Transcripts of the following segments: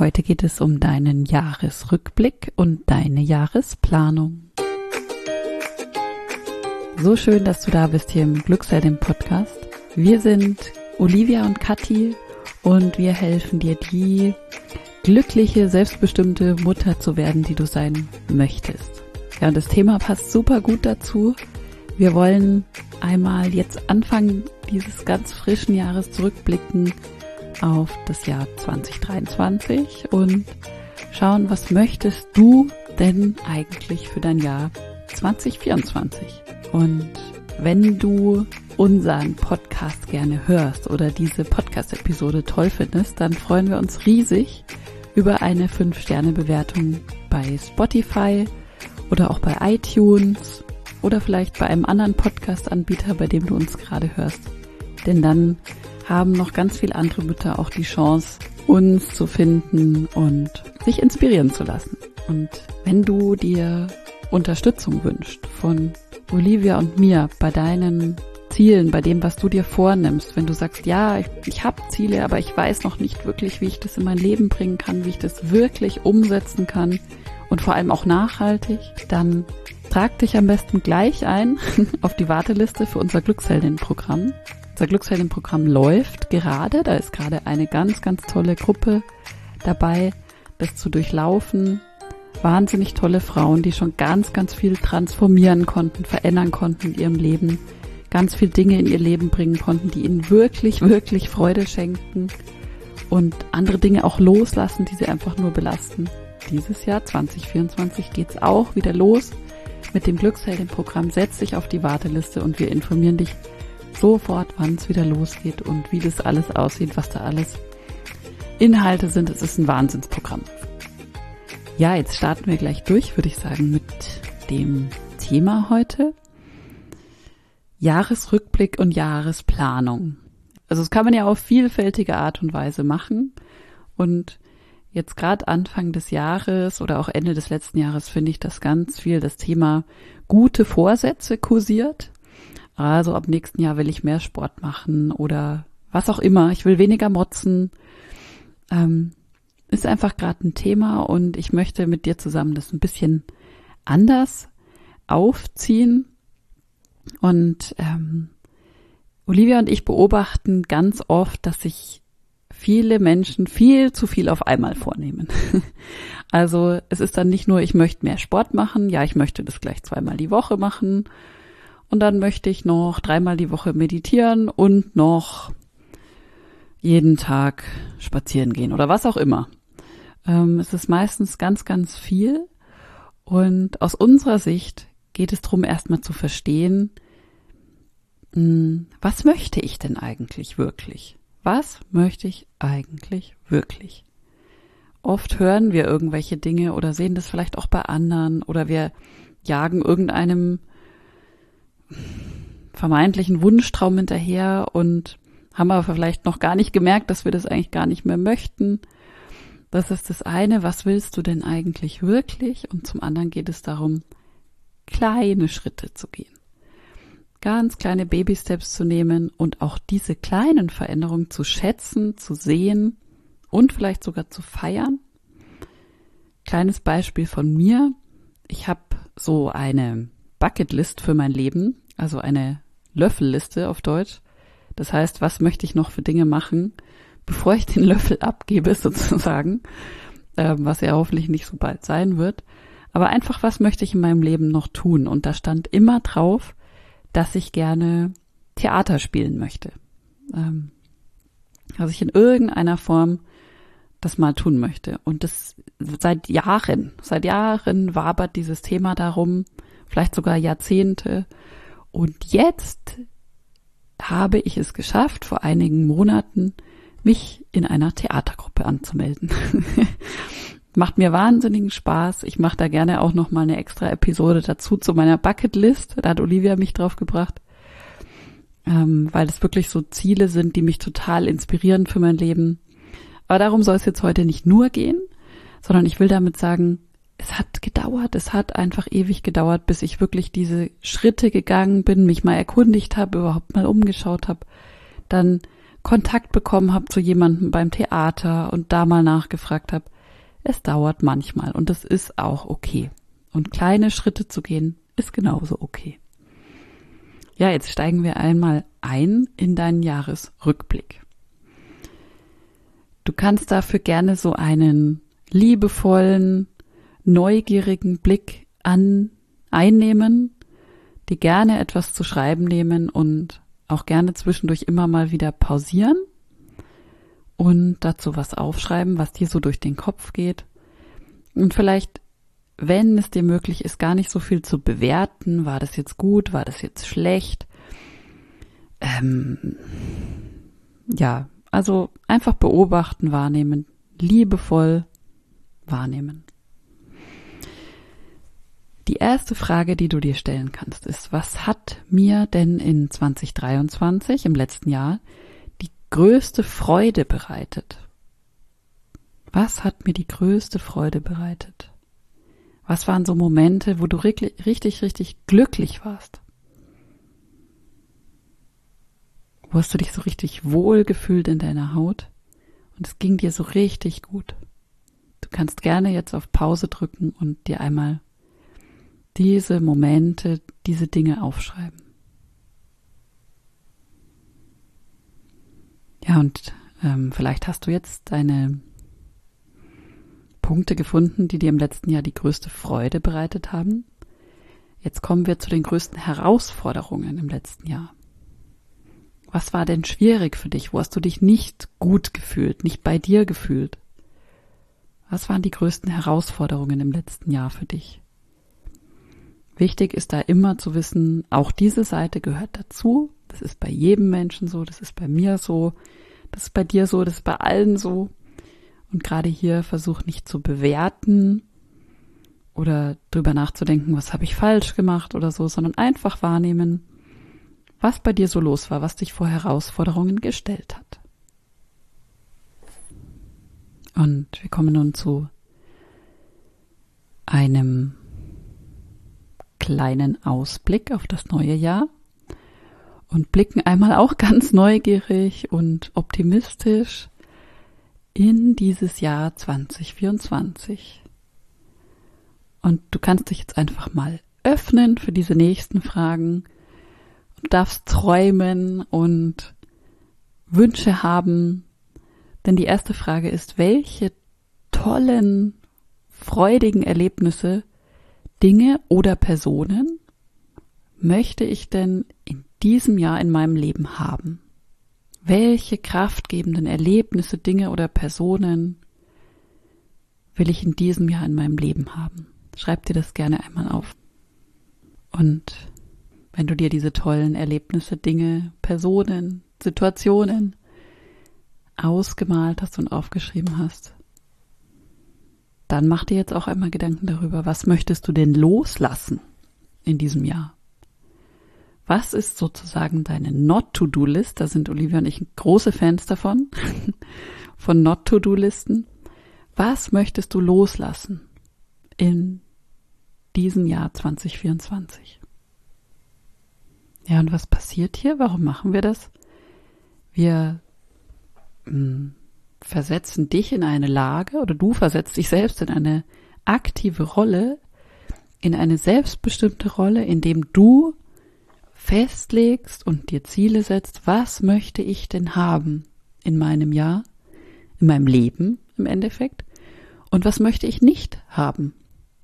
Heute geht es um deinen Jahresrückblick und deine Jahresplanung. So schön, dass du da bist hier im Glücksheldin Podcast. Wir sind Olivia und Kathi und wir helfen dir, die glückliche, selbstbestimmte Mutter zu werden, die du sein möchtest. Ja, und das Thema passt super gut dazu. Wir wollen einmal jetzt Anfang dieses ganz frischen Jahres zurückblicken auf das Jahr 2023 und schauen, was möchtest du denn eigentlich für dein Jahr 2024? Und wenn du unseren Podcast gerne hörst oder diese Podcast-Episode toll findest, dann freuen wir uns riesig über eine 5-Sterne-Bewertung bei Spotify oder auch bei iTunes oder vielleicht bei einem anderen Podcast-Anbieter, bei dem du uns gerade hörst. Denn dann haben noch ganz viele andere Mütter auch die Chance, uns zu finden und sich inspirieren zu lassen. Und wenn du dir Unterstützung wünschst von Olivia und mir bei deinen Zielen, bei dem, was du dir vornimmst, wenn du sagst, ja, ich habe Ziele, aber ich weiß noch nicht wirklich, wie ich das in mein Leben bringen kann, wie ich das wirklich umsetzen kann und vor allem auch nachhaltig, dann trag dich am besten gleich ein auf die Warteliste für unser Glücksheldin-Programm. Unser Glücksheldin-Programm läuft gerade, da ist gerade eine ganz, ganz tolle Gruppe dabei, das zu durchlaufen. Wahnsinnig tolle Frauen, die schon ganz, ganz viel transformieren konnten, verändern konnten in ihrem Leben, ganz viel Dinge in ihr Leben bringen konnten, die ihnen wirklich, wirklich Freude schenken und andere Dinge auch loslassen, die sie einfach nur belasten. Dieses Jahr 2024 geht's auch wieder los mit dem Glücksheldin-Programm. Setz dich auf die Warteliste und wir informieren dich sofort, wann es wieder losgeht und wie das alles aussieht, was da alles Inhalte sind. Es ist ein Wahnsinnsprogramm. Ja, jetzt starten wir gleich durch, würde ich sagen, mit dem Thema heute. Jahresrückblick und Jahresplanung. Also das kann man ja auf vielfältige Art und Weise machen. Und jetzt gerade Anfang des Jahres oder auch Ende des letzten Jahres finde ich, dass ganz viel das Thema gute Vorsätze kursiert. Also ab nächsten Jahr will ich mehr Sport machen oder was auch immer. Ich will weniger motzen. Ist einfach gerade ein Thema und ich möchte mit dir zusammen das ein bisschen anders aufziehen. Und Olivia und ich beobachten ganz oft, dass sich viele Menschen viel zu viel auf einmal vornehmen. Also es ist dann nicht nur, ich möchte mehr Sport machen, ja, ich möchte das gleich 2-mal die Woche machen und dann möchte ich noch 3-mal die Woche meditieren und noch jeden Tag spazieren gehen oder was auch immer. Es ist meistens ganz, ganz viel und aus unserer Sicht geht es darum, erstmal zu verstehen, was möchte ich denn eigentlich wirklich? Was möchte ich eigentlich wirklich? Oft hören wir irgendwelche Dinge oder sehen das vielleicht auch bei anderen oder wir jagen irgendeinem vermeintlichen Wunschtraum hinterher und haben aber vielleicht noch gar nicht gemerkt, dass wir das eigentlich gar nicht mehr möchten. Das ist das eine, was willst du denn eigentlich wirklich? Und zum anderen geht es darum, kleine Schritte zu gehen. Ganz kleine Baby-Steps zu nehmen und auch diese kleinen Veränderungen zu schätzen, zu sehen und vielleicht sogar zu feiern. Kleines Beispiel von mir. Ich habe so eine Bucketlist für mein Leben, also eine Löffelliste auf Deutsch. Das heißt, was möchte ich noch für Dinge machen, bevor ich den Löffel abgebe sozusagen, was ja hoffentlich nicht so bald sein wird. Aber einfach, was möchte ich in meinem Leben noch tun? Und da stand immer drauf, dass ich gerne Theater spielen möchte. Also ich in irgendeiner Form das mal tun möchte. Und das seit Jahren wabert dieses Thema darum, vielleicht sogar Jahrzehnte. Und jetzt habe ich es geschafft, vor einigen Monaten mich in einer Theatergruppe anzumelden. Macht mir wahnsinnigen Spaß. Ich mache da gerne auch nochmal eine extra Episode dazu zu meiner Bucketlist. Da hat Olivia mich drauf gebracht, weil das wirklich so Ziele sind, die mich total inspirieren für mein Leben. Aber darum soll es jetzt heute nicht nur gehen, sondern ich will damit sagen, es hat einfach ewig gedauert, bis ich wirklich diese Schritte gegangen bin, mich mal erkundigt habe, überhaupt mal umgeschaut habe, dann Kontakt bekommen habe zu jemandem beim Theater und da mal nachgefragt habe. Es dauert manchmal und das ist auch okay. Und kleine Schritte zu gehen, ist genauso okay. Ja, jetzt steigen wir einmal ein in deinen Jahresrückblick. Du kannst dafür gerne so einen liebevollen, neugierigen Blick einnehmen, dir gerne etwas zu schreiben nehmen und auch gerne zwischendurch immer mal wieder pausieren und dazu was aufschreiben, was dir so durch den Kopf geht. Und vielleicht, wenn es dir möglich ist, gar nicht so viel zu bewerten. War das jetzt gut? War das jetzt schlecht? Ja, also einfach beobachten, wahrnehmen, liebevoll wahrnehmen. Die erste Frage, die du dir stellen kannst, ist, was hat mir denn in 2023, im letzten Jahr, die größte Freude bereitet? Was hat mir die größte Freude bereitet? Was waren so Momente, wo du richtig glücklich warst? Wo hast du dich so richtig wohl gefühlt in deiner Haut und es ging dir so richtig gut? Du kannst gerne jetzt auf Pause drücken und dir einmal diese Momente, diese Dinge aufschreiben. Ja, und vielleicht hast du jetzt deine Punkte gefunden, die dir im letzten Jahr die größte Freude bereitet haben. Jetzt kommen wir zu den größten Herausforderungen im letzten Jahr. Was war denn schwierig für dich? Wo hast du dich nicht gut gefühlt, nicht bei dir gefühlt? Was waren die größten Herausforderungen im letzten Jahr für dich? Wichtig ist da immer zu wissen, auch diese Seite gehört dazu. Das ist bei jedem Menschen so, das ist bei mir so, das ist bei dir so, das ist bei allen so. Und gerade hier versuch nicht zu bewerten oder drüber nachzudenken, was habe ich falsch gemacht oder so, sondern einfach wahrnehmen, was bei dir so los war, was dich vor Herausforderungen gestellt hat. Und wir kommen nun zu einem kleinen Ausblick auf das neue Jahr und blicken einmal auch ganz neugierig und optimistisch in dieses Jahr 2024. Und du kannst dich jetzt einfach mal öffnen für diese nächsten Fragen. Du darfst träumen und Wünsche haben, denn die erste Frage ist, welche tollen, freudigen Erlebnisse, Dinge oder Personen möchte ich denn in diesem Jahr in meinem Leben haben? Welche kraftgebenden Erlebnisse, Dinge oder Personen will ich in diesem Jahr in meinem Leben haben? Schreib dir das gerne einmal auf. Und wenn du dir diese tollen Erlebnisse, Dinge, Personen, Situationen ausgemalt hast und aufgeschrieben hast, dann mach dir jetzt auch einmal Gedanken darüber, was möchtest du denn loslassen in diesem Jahr? Was ist sozusagen deine Not-to-Do-List? Da sind Olivia und ich große Fans davon, von Not-to-Do-Listen. Was möchtest du loslassen in diesem Jahr 2024? Ja, und was passiert hier? Warum machen wir das? Wir versetzen dich in eine Lage oder du versetzt dich selbst in eine aktive Rolle, in eine selbstbestimmte Rolle, in dem du festlegst und dir Ziele setzt, was möchte ich denn haben in meinem Jahr, in meinem Leben im Endeffekt und was möchte ich nicht haben.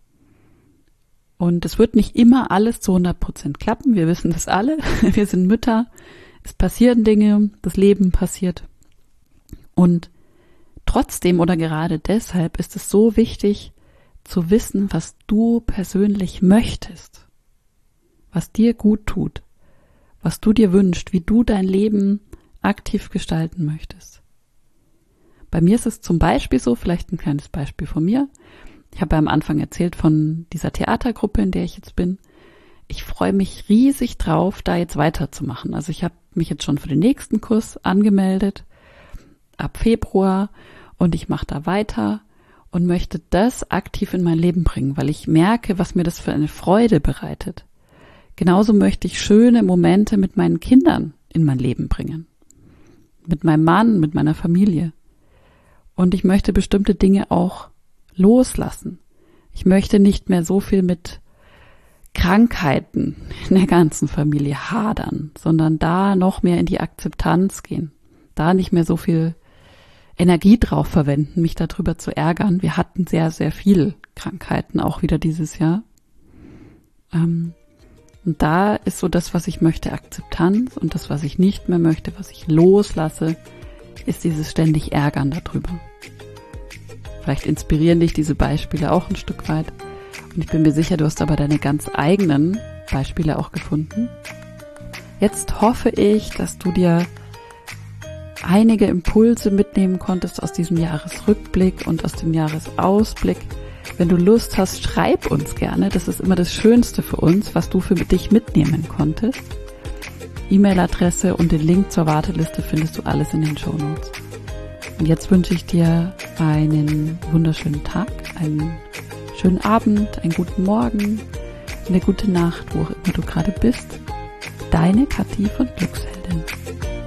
Und es wird nicht immer alles zu 100% klappen, wir wissen das alle, wir sind Mütter, es passieren Dinge, das Leben passiert. Und trotzdem oder gerade deshalb ist es so wichtig zu wissen, was du persönlich möchtest, was dir gut tut, was du dir wünschst, wie du dein Leben aktiv gestalten möchtest. Bei mir ist es zum Beispiel so, vielleicht ein kleines Beispiel von mir. Ich habe ja am Anfang erzählt von dieser Theatergruppe, in der ich jetzt bin. Ich freue mich riesig drauf, da jetzt weiterzumachen. Also ich habe mich jetzt schon für den nächsten Kurs angemeldet, ab Februar, und ich mache da weiter und möchte das aktiv in mein Leben bringen, weil ich merke, was mir das für eine Freude bereitet. Genauso möchte ich schöne Momente mit meinen Kindern in mein Leben bringen. mit meinem Mann, mit meiner Familie. Und ich möchte bestimmte Dinge auch loslassen. Ich möchte nicht mehr so viel mit Krankheiten in der ganzen Familie hadern, sondern da noch mehr in die Akzeptanz gehen. Da nicht mehr so viel Energie drauf verwenden, mich darüber zu ärgern. Wir hatten sehr, sehr viele Krankheiten auch wieder dieses Jahr. Und da ist so das, was ich möchte, Akzeptanz, und das, was ich nicht mehr möchte, was ich loslasse, ist dieses ständig Ärgern darüber. Vielleicht inspirieren dich diese Beispiele auch ein Stück weit. Und ich bin mir sicher, du hast aber deine ganz eigenen Beispiele auch gefunden. Jetzt hoffe ich, dass du dir einige Impulse mitnehmen konntest aus diesem Jahresrückblick und aus dem Jahresausblick. Wenn du Lust hast, schreib uns gerne. Das ist immer das Schönste für uns, was du für dich mitnehmen konntest. E-Mail-Adresse und den Link zur Warteliste findest du alles in den Shownotes. Und jetzt wünsche ich dir einen wunderschönen Tag, einen schönen Abend, einen guten Morgen, eine gute Nacht, wo auch immer du gerade bist. Deine Kathi von Glücksheldin.